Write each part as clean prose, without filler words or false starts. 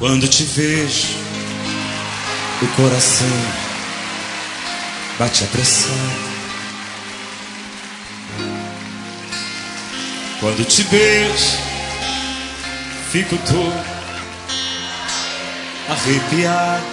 Quando te vejo, o coração bate apressado. Quando te beijo, fico todo arrepiado.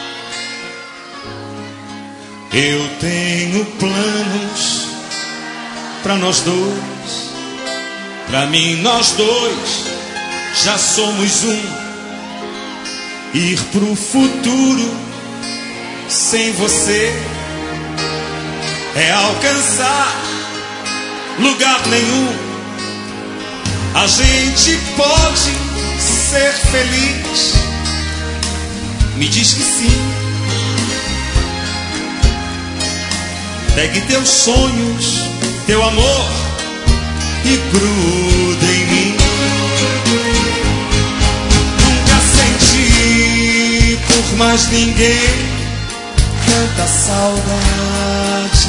Eu tenho planos pra nós dois. Pra mim nós dois já somos um. Ir pro futuro sem você é alcançar lugar nenhum. A gente pode ser feliz. Me diz que sim. Pegue teus sonhos, teu amor e gruda em mim. Nunca senti por mais ninguém tanta saudade.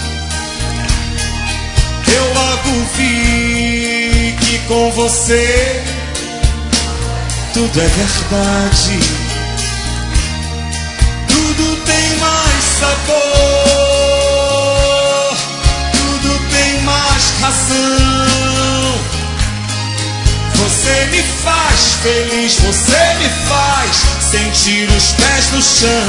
Eu logo vi que com você tudo é verdade. Tudo tem mais sabor, tudo tem mais razão. Você me faz feliz, você me faz sentir os pés no chão.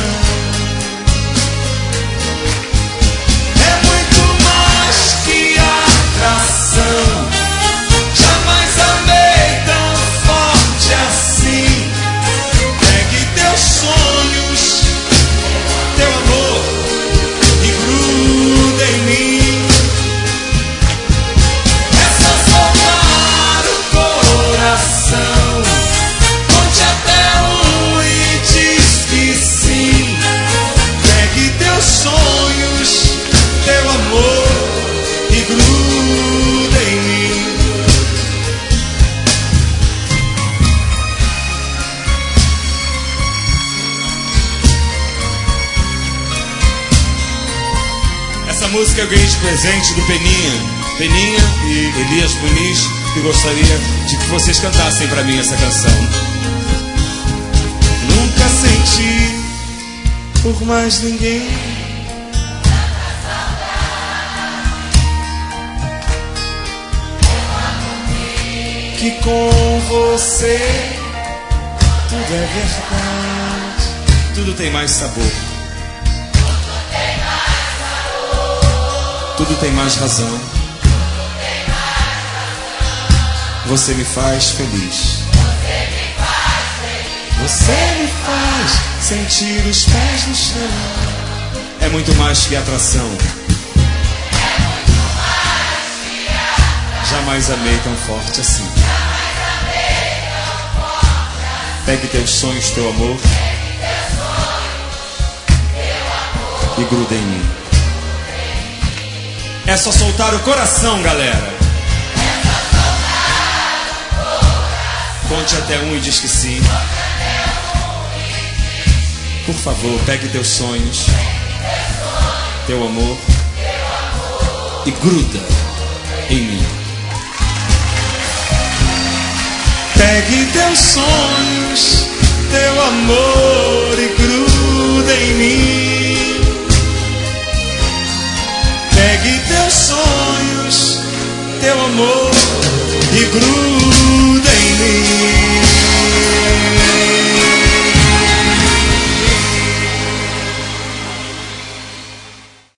É muito mais que atração. Jamais amei tão forte assim. Pegue teus sonhos, teu amor e gruda em mim. É só soltar o coração. Conte até um e diz que sim. Pegue teus sonhos, teu amor e gruda em mim. Essa música eu ganhei de presente do Peninha e Elias Muniz, que gostaria de que vocês cantassem pra mim essa canção. Nunca senti por mais ninguém que com você tudo é verdade. Tudo tem mais sabor. Tudo tem mais razão. Você me faz feliz. Você me faz sentir os pés no chão. É muito mais que atração. Jamais amei tão forte assim. Pegue teus sonhos, teu amor e gruda em mim. É só soltar o coração, galera. Conte até um e diz que sim. Por favor, pegue teus sonhos, teu amor e gruda em mim. Pegue teus sonhos, teu amor e gruda em mim. Pegue teus sonhos, teu amor e gruda em mim.